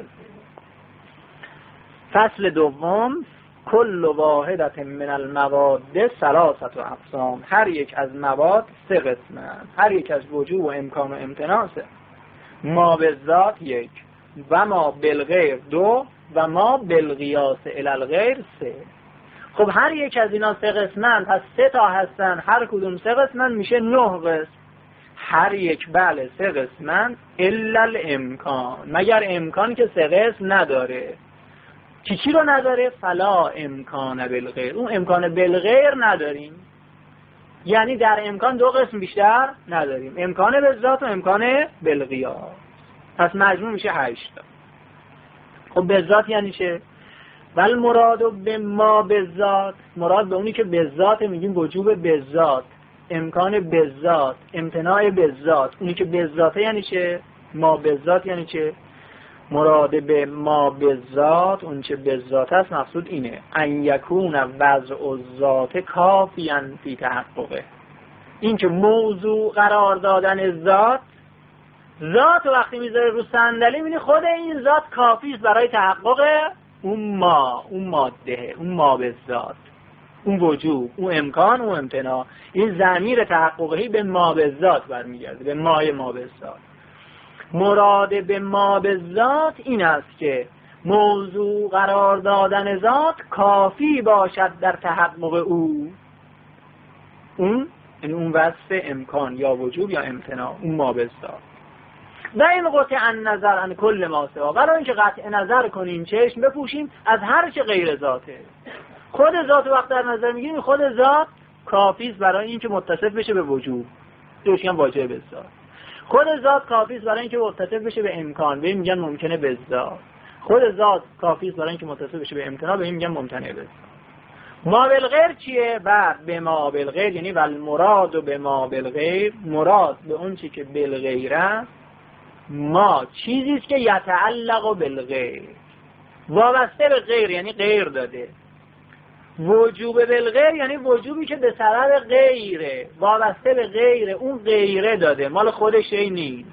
فصل دوم، کل واحدت من المواد ثلاثه اقسام. هر یک از مواد سه قسمند، هر یک از وجوب و امکان و امتناع سه. ما به ذات یک و ما بالغیر دو و ما بالقیاس الی الغیر سه. خب هر یک از اینا سه قسمند، پس سه تا هستن، هر کدوم سه قسمند میشه نه قسم. هر یک بله سه قسمند الا الامکان، مگر امکان که سه قسم نداره. چی چی رو نداره؟ فلا امکان بالغیر، اون امکان بالغیر نداریم، یعنی در امکان دو قسم بیشتر نداریم، امکان به ذات و امکان بالقیاس. پس مجموع میشه هشت. خب به ذات یعنی چه؟ ول مراد به ما به ذات، مراد به اونی که به ذات میگیم وجوب به ذات، امکان به ذات، امتناع به ذات. اونی که به ذات یعنی چه؟ ما به ذات یعنی چه؟ مراد به ما به ذات، اون چه به ذات است مقصود اینه ان یکون وضع الذات کافیاً فی تحققه، این که موضوع قرار دادن ذات، ذات وقتی میذاره رو صندلی میبینی خود این ذات کافی است برای تحقق اون ما، اون ماده، اون ما به ذات، اون وجود، اون امکان، اون امتناع. این ضمیر تحققی به ما به ذات برمیگرده، به مای ما به ذات. مراد به ما به ذات این است که موضوع قرار دادن ذات کافی باشد در تحقق او، اون این اون وصف امکان یا وجود یا امتناع، اون ما به ذات. و این قطع نظر عن کل ما سوا، برای اینکه قطع نظر کنیم، چشم بپوشیم از هر چه غیر ذاته. خود ذات وقت در نظر میگیریم، خود ذات کافی است برای اینکه متصف بشه به وجود، دوش میگن واجب به ذات. خود ذات کافی است برای اینکه متصف بشه به امکان، به این میگن ممکنه به ذات. خود ذات کافی است برای اینکه متصف بشه به امتناع، به این میگن ممتنع به ذات. ما بالغیر چیه؟ بعد به ما بالغیر یعنی والمراد و به ما بالغیر، مراد به اون چی که بالغیر است، ما چیزی است که یتعلق بالغیر، وابسته به غیر یعنی غیر داده. وجوب بالغیر یعنی وجوبی که به سبب غیره، وابسته به غیره، اون غیره داده، مال خودش ای نیست.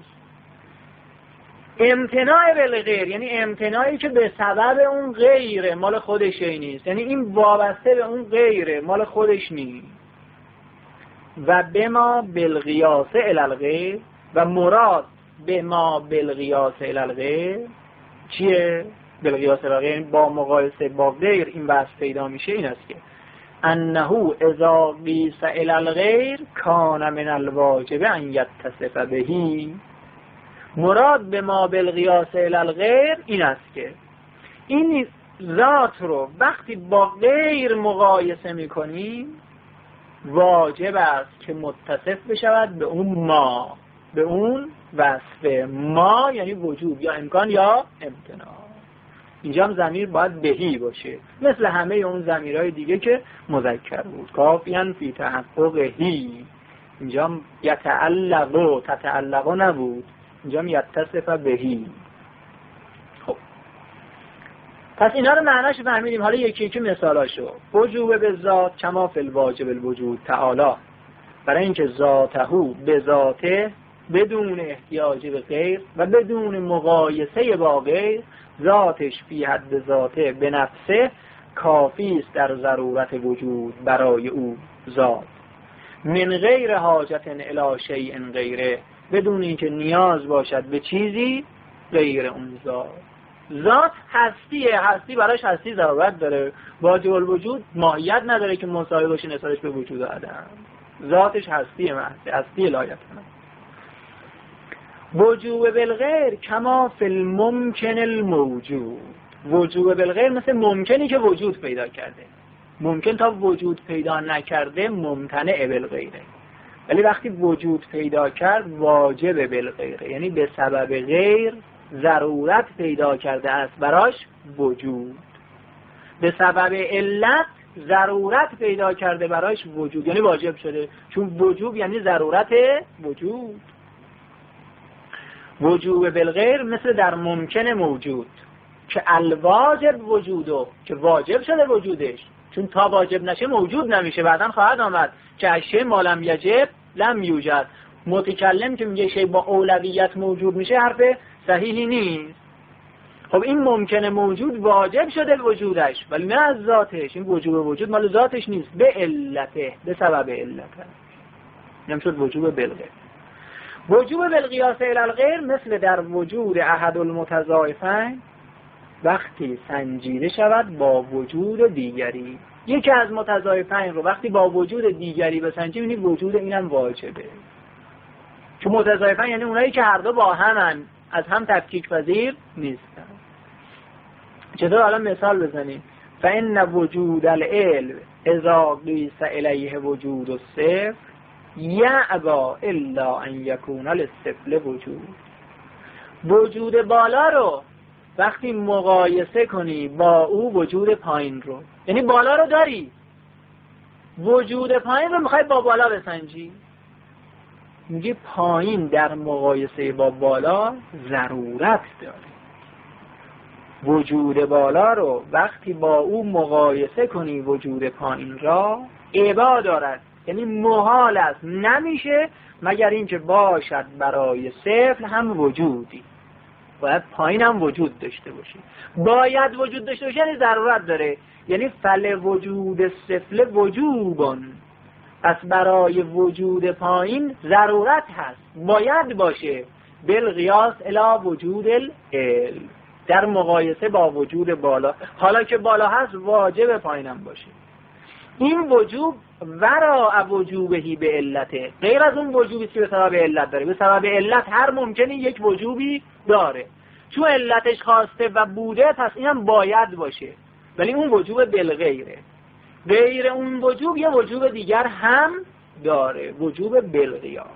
امتناع بالغیر یعنی امتناعی که به سبب اون غیره، مال خودش ای نیست، یعنی این وابسته به اون غیره، مال خودش نیست. و به ما بالقیاس الی الغیر، و مراد به ما بالقیاس الی الغیر چیه؟ بالقیاس الی الغیر با مقایسه با غیر این بحث پیدا میشه، این است که انه اذا قیس الی الغیر کان من الواجب ان یتصف بهی. مراد به ما بالقیاس الی الغیر این است که این ذات رو وقتی با غیر مقایسه میکنیم واجب است که متصف بشود به اون ما، به اون وصف ما، یعنی وجود یا امکان یا امتناع. اینجا هم ضمیر باید بهی باشه، مثل همه اون ضمیرهای دیگه که مذکر بود. کافیاً فی تحققهی، اینجا هم یتعلق و تتعلق نبود، اینجا هم یتصف بهی. خب پس اینا رو معناش فهمیدیم. حالا یکی یکی مثالاشو. وجوب به ذات کما فی الواجب الوجود تعالی، برای اینکه ذاتهو به ذاته بدون احتیاج به غیر و بدون مقایسه با غیر، ذاتش فی حد ذاته به نفسه کافی است در ضرورت وجود برای او ذات، من غیر حاجت الی شیء غیره، بدون اینکه نیاز باشد به چیزی غیر اون ذات. ذات هستیه، هستی براش هستی ضرورت داره. واجب الوجود ماهیت نداره که مساوی باشه نسبتش به وجود آدم، ذاتش هستیه، محض هستی لایت. وجوب بالغیر کما فی الممکن الموجود، وجوب بالغیر مثل ممکنی که وجود پیدا کرده. ممکن تا وجود پیدا نکرده ممتنع بالغیره، ولی وقتی وجود پیدا کرد واجب بالغیره، یعنی به سبب غیر ضرورت پیدا کرده است براش وجود، به سبب علت ضرورت پیدا کرده براش وجود، یعنی واجب شده، چون وجوب یعنی ضرورت وجود. وجوب بالغیر مثل در ممکن موجود که الواجب وجودو، که واجب شده وجودش، چون تا واجب نشه موجود نمیشه. بعداً خواهد آمد که اشیاء ما لم یجب لم یوجد. متکلم که میگه شی با اولویت موجود میشه حرف صحیحی نیست. خب این ممکن موجود واجب شده وجودش ولی نه از ذاتش، این وجوب وجود مال ذاتش نیست، به علته، به سبب علته، نمیشد وجوب بالغیر. وجوب بالقیاس الی الغیر مثل در وجود احد المتضاعفین وقتی سنجیده شود با وجود دیگری. یکی از متضاعفین رو وقتی با وجود دیگری بسنجی می‌بینی وجود اینم واجبه. چون متضاعفین یعنی اونایی که هر دو با همن، از هم تفکیک پذیر نیستن. چطور الان مثال بزنیم؟ فإن وجود العلم اذا قیس الیه وجود الصفر یعبا الا ان یکون للصفر وجود. وجود بالا رو وقتی مقایسه کنی با او وجود پایین رو، یعنی بالا رو داری، وجود پایین رو میخوای با بالا بسنجی، میگه پایین در مقایسه با بالا ضرورت داره. وجود بالا رو وقتی با او مقایسه کنی وجود پایین را، ابا دارد، یعنی محال است، نمیشه مگر اینکه باشد برای صفر هم وجودی، باید پایین هم وجود داشته باشه. باید وجود داشته باشه یعنی ضرورت داره، یعنی فل وجود سفل وجوبون، پس برای وجود پایین ضرورت هست، باید باشه، بالقیاس الی وجود العلم، در مقایسه با وجود بالا. حالا که بالا هست واجب پایینم باشه. این وجوب ورا وجوبهی به علته، غیر از اون وجوبی که به سبب علت داره. به سبب علت هر ممکنی یک وجوبی داره، چون علتش خواسته و بوده پس اینم باید باشه، ولی اون وجوب بالغیره. غیر اون وجوب یه وجوب دیگر هم داره، وجوب بالقیاس.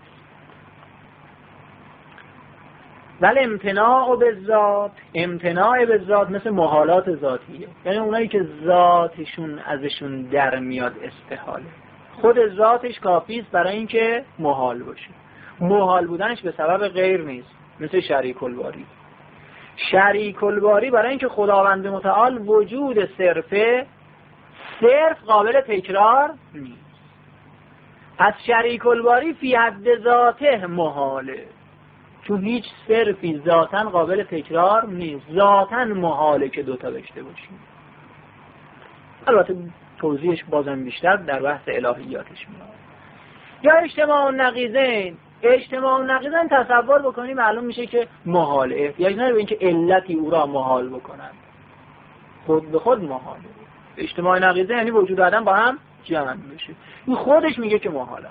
ولی امتناع به ذات، امتناع به ذات مثل محالات ذاتیه، یعنی اونایی که ذاتشون ازشون در میاد استحاله، خود ذاتش کافی است برای اینکه محال باشه. محال بودنش به سبب غیر نیست، مثل شریک الباری. شریک الباری برای اینکه خداوند متعال وجود صرفه، صرف قابل تکرار نیست، پس شریک الباری فی حد ذاته محاله، چون هیچ صرفی ذاتاً قابل تکرار نیست، ذاتاً محاله که دوتا داشته باشیم. البته توضیحش بازم بیشتر در بحث الهیاتش میاد. یا اجتماع نقیضین، اجتماع نقیضین تصور بکنی معلوم میشه که محاله، احتیاج نداره به اینکه علتی او را محال بکنن، خود به خود محاله. اجتماع نقیضه یعنی وجود آدم با هم جمع میشه، این خودش میگه که محاله.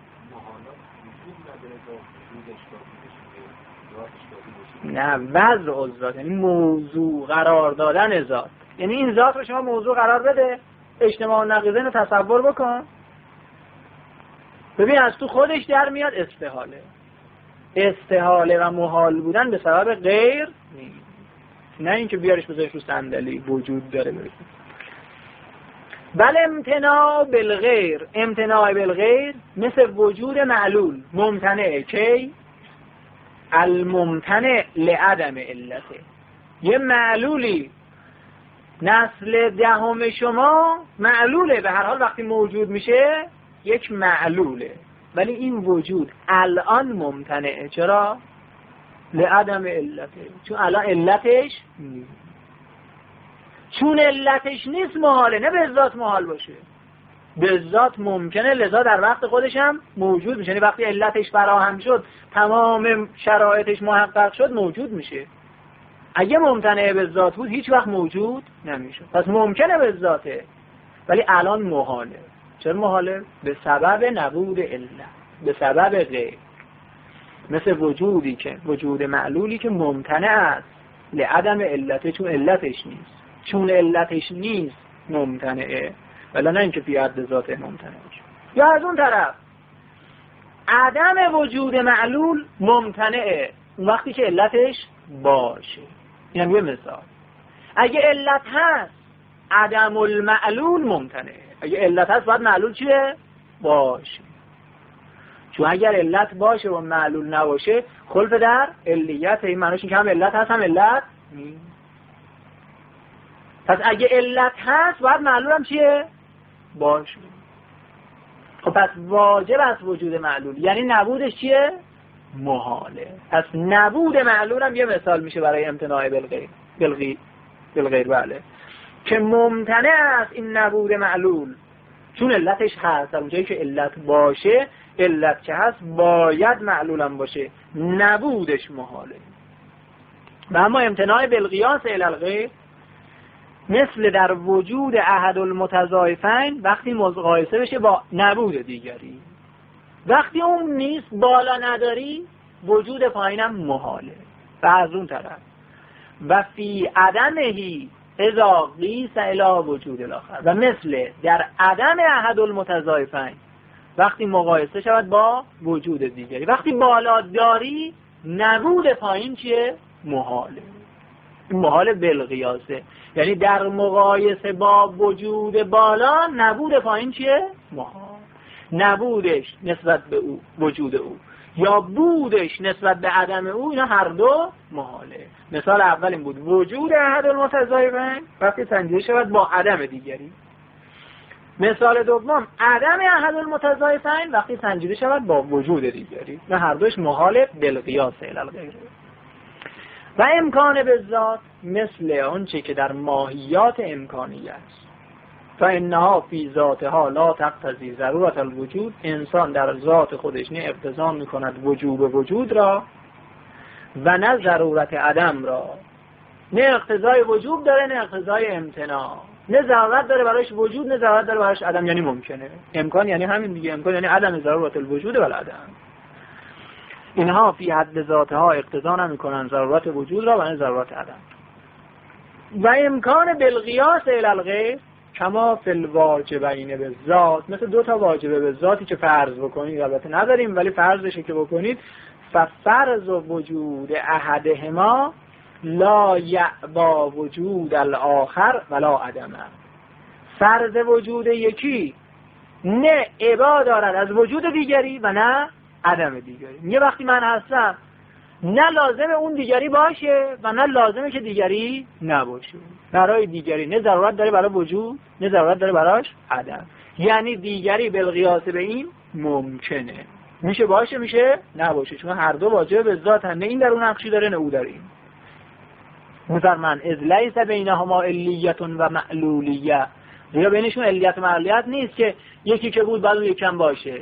نه، وضع ذات یعنی موضوع قرار دادن ذات، یعنی این ذات رو شما موضوع قرار بده، اجتماع نقیضین رو تصور بکن، ببین از تو خودش در میاد استحاله. استحاله و محال بودن به سبب غیر نیست، نه اینکه بیارش بذارش رو صندلی، وجود داره برسید. بل امتناع بالغیر، امتناع بالغیر مثل وجود معلول ممتنع، کی؟ الممتنع لعدم علته. یه معلولی نسل دهم شما معلوله، به هر حال وقتی موجود میشه یک معلوله، ولی این وجود الان ممتنعه. چرا؟ لعدم علته، چون الان علتش نیست. چون علتش نیست محاله، نه به ذات محال باشه، به ذات ممکنه، لذا در وقت خودش هم موجود میشه. یعنی وقتی علتش فراهم شد، تمام شرایطش محقق شد، موجود میشه. اگه ممتنع به ذات بود هیچ وقت موجود نمیشه، پس ممکنه به ذاته ولی الان محاله. چرا محاله؟ به سبب نبود علت، به سبب غیر. مثل وجودی که وجود معلولی که ممتنع است لعدم علته، چون علتش نیست. چون علتش نیست ممتنعه، ولی نه اینکه فی حد ذاته ممتنع باشه. یا از اون طرف عدم وجود معلول ممتنعه اون وقتی که علتش باشه. اینم یه مثال. اگه علت هست عدم المعلول ممتنعه، اگه علت هست باید معلول چیه؟ باشه. چون اگر علت باشه و معلول نباشه خلف در علیت، این معنیش این که هم علت هست هم علت نیست. پس اگه علت هست باید معلول هم چیه؟ باشه. خب پس واجب است وجود معلول، یعنی نبودش چیه؟ محاله. پس نبود معلول هم یه مثال میشه برای امتناع بالغیر. بالغیر بالغیر بله، که ممتنع است این نبود معلول، چون علتش هست. در اونجایی که علت باشه، علت که هست باید معلولم باشه، نبودش محاله. و اما امتناع بالقیاس الی الغیر مثل در وجود احد المتضاعفین، وقتی مقایسه بشه با نبود دیگری. وقتی اون نیست، بالا نداری، وجود پایینم محاله. و از اون طرف و فی عدمهی اذا قیس الی وجود الاخر، و مثل در عدم احد المتضاعفین وقتی مقایسه شود با وجود دیگری. وقتی بالا داری، نبود پایین چیه؟ محاله. محال بالقیاسه، یعنی در مقایسه با وجود بالا نبود پایین چیه؟ محال. نبودش نسبت به او وجود او یا بودش نسبت به عدم او، اینا هر دو محاله. مثال اول این بود وجود احد المتضایفین وقتی سنجیده شود با عدم دیگری. مثال دوم عدم احد المتضایفین وقتی سنجیده شود با وجود دیگری. و هر دوش محاله بالقیاس الی الغیر. و امکان به ذات مثل آنچه که در ماهیات امکانی است. فانها فی ذاتها لا تقتضی ضرورت الوجود، انسان در ذات خودش نه اقتضا میکند وجوب وجود را و نه ضرورت عدم را. نه اقتضای وجوب داره نه اقتضای امتناع، نه ضرورت داره برایش وجود نه ضرورت داره برایش عدم. یعنی ممکنه. امکان یعنی همین دیگه، امکان یعنی عدم ضرورت الوجود و العدم. اینها فی حد ذاتها اقتضا نمیکنن ضرورت وجود را و نه ضرورت عدم. و امکان بالقیاس الی الغیر کما فی الواجبین بالذات، مثل دو تا واجبه به ذاتی که فرض بکنید، البته نداریم ولی فرضشه که بکنید، ففرض وجود احدهما لا یعبا وجود الاخر ولا عدمه. فرض وجود یکی نه عبا دارد از وجود دیگری و نه عدم دیگری. میگه وقتی من هستم نه لازم اون دیگری باشه و نه لازمه که دیگری نباشه. برای دیگری نه ضرورت داره برای وجود نه ضرورت داره براش عدم. یعنی دیگری بالقیاس به این ممکنه، میشه باشه میشه نباشه، چون هر دو واجب به ذات هم، نه این در اون نقشی داره نه او در این. مثلا اذ لیس بینهما علیت و معلولیه، زیرا بینشون علیت و معلولیت نیست که یکی که بود بعد اون یکم باشه.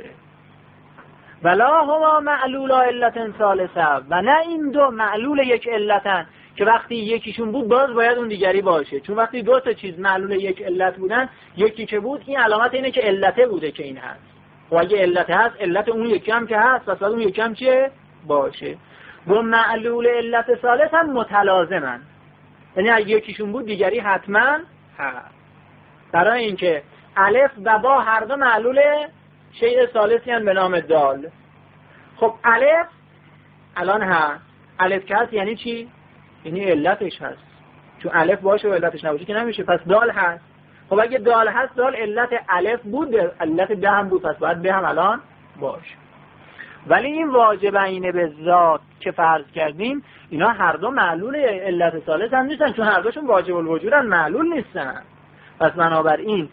ولا هما معلولا علت ثالثه، و نه این دو معلول یک علتن که وقتی یکیشون بود باز باید اون دیگری باشه. چون وقتی دو تا چیز معلول یک علت بودن، یکی که بود این علامت اینه که علته بوده که این هست. و اگه علت هست علت اون یکم که هست پس اون یکم چیه باشه. دو معلول علت ثالث هم متلازمن، یعنی اگه یکیشون بود دیگری حتما هست. برای اینکه الف و با هر دو معلول شیء ثالثی هستند به نام دال. خب الف الان هست، الف که هست یعنی چی؟ یعنی علتش هست، چون الف باشه و علتش نباشه که نمیشه. پس دال هست. خب اگه دال هست، دال علت الف بود، علت به هم بود، پس باید به هم الان باشه. ولی این واجبین به ذات که فرض کردیم اینا هر دو معلول علت ثالث هم نیستن، چون هر دوشون واجب الوجودن، معلول نیستن. پس بنابراین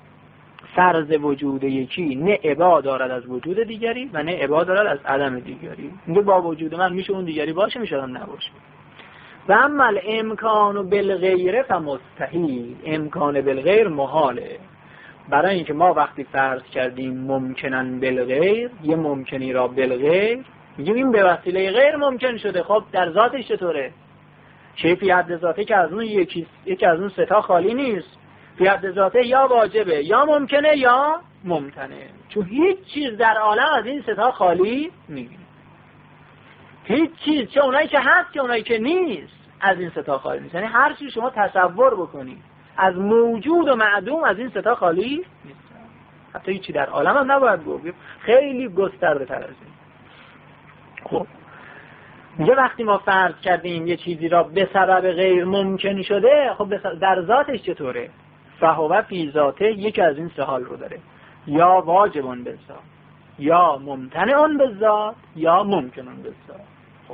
فرض وجود یکی نه عبا دارد از وجود دیگری و نه عبا دارد از عدم دیگری. میگه با وجود من میشه اون دیگری باشه میشه اون نباشه. و اما امکان بالغیر فمستحیل، امکان بالغیر محاله. برای اینکه ما وقتی فرض کردیم ممکنن بالغیر، یه ممکنی را بالغیر میگیم این به وسیله غیر ممکن شده. خب در ذاتش چطوره؟ چه فی حد ذاته که از اون یکی یکی از اون سه تا خالی نیست. فی حد ذاته یا واجبه یا ممکنه یا ممتنه، چون هیچ چیز در عالم از این سه تا خالی نیست. هیچ چیز، چه اونایی که هست چه اونایی که نیست، از این سه تا خالی نیست. یعنی هر چیز شما تصور بکنید از موجود و معدوم از این سه تا خالی نیست. حتی هیچی در عالم هم نباید گفت، خیلی گسترده تر از این. خب میگه وقتی ما فرض کردیم یه چیزی را به سبب غیر ممکن شده، خب در ذاتش چطوره؟ فهو فی ذاته یکی از این سه حال رو داره، یا واجبون به ذات یا ممتنعون به ذات یا ممکنون به ذات. خب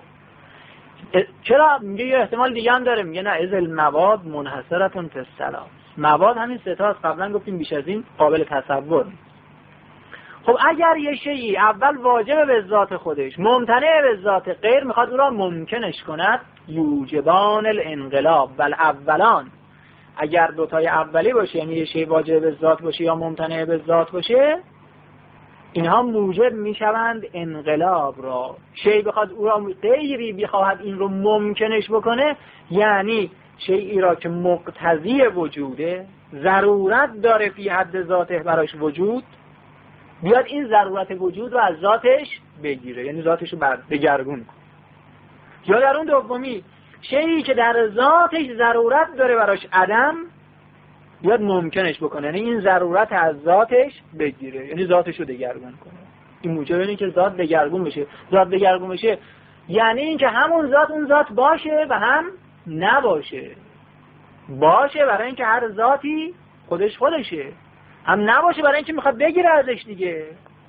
چرا؟ میگه یه احتمال دیگه هم داره، میگه نه از المواد منحصرتون فی الثلاث، مواد همین سه تا است. قبلا گفتیم بیش از این قابل تصور نیست. خب اگر یه شیئی اول واجب به ذات خودش ممتنع به ذات غیر میخواد او را ممکنش کند، یوجبان الانقلاب و الاولان، اگر دوتای اولی باشه یعنی یه شی واجب به ذات باشه یا ممتنع به ذات باشه، اینها موجب میشوند انقلاب را. شی بخواد او را غیری بخواهد این رو ممکنش بکنه، یعنی شیئی را که مقتضی وجوده، ضرورت داره فی حد ذاته براش وجود، بیاد این ضرورت وجود رو از ذاتش بگیره، یعنی ذاتش رو بگرگون کنه. یا در اون دومی شیئی که در ذاتش ضرورت داره براش عدم، بیاد ممکنش بکنه، یعنی این ضرورت از ذاتش بگیره، یعنی ذاتش رو دگرگون کنه. این موجب اینه که ذات دگرگون بشه. ذات دگرگون بشه یعنی این که همون ذات اون ذات باشه و هم نباشه. باشه برای اینکه هر ذاتی خودش خودشه، هم نباشه برای اینکه میخواد بگیره ازش دیگه.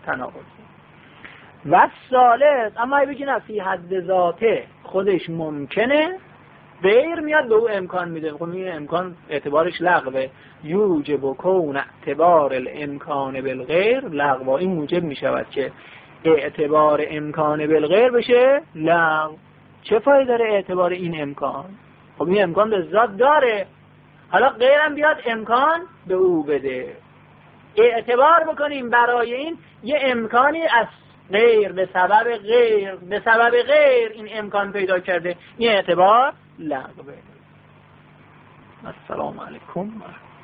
تناقض. و ثالث اما ای بگین فی حد ذاته خودش ممکنه، غیر میاد به او امکان میده. خب این امکان اعتبارش لغوه. یوجب کون اعتبار الامکان بالغیر لغو. این موجب میشود که اعتبار امکان بالغیر بشه لغو. چه فایده داره اعتبار این امکان؟ خب این امکان به ذات داره، حالا غیرم بیاد امکان به او بده. اعتبار بکنیم برای این یه امکانی از غیر به سبب غیر به سبب غیر این امکان پیدا کرده، این اعتبار لغوه. السلام علیکم.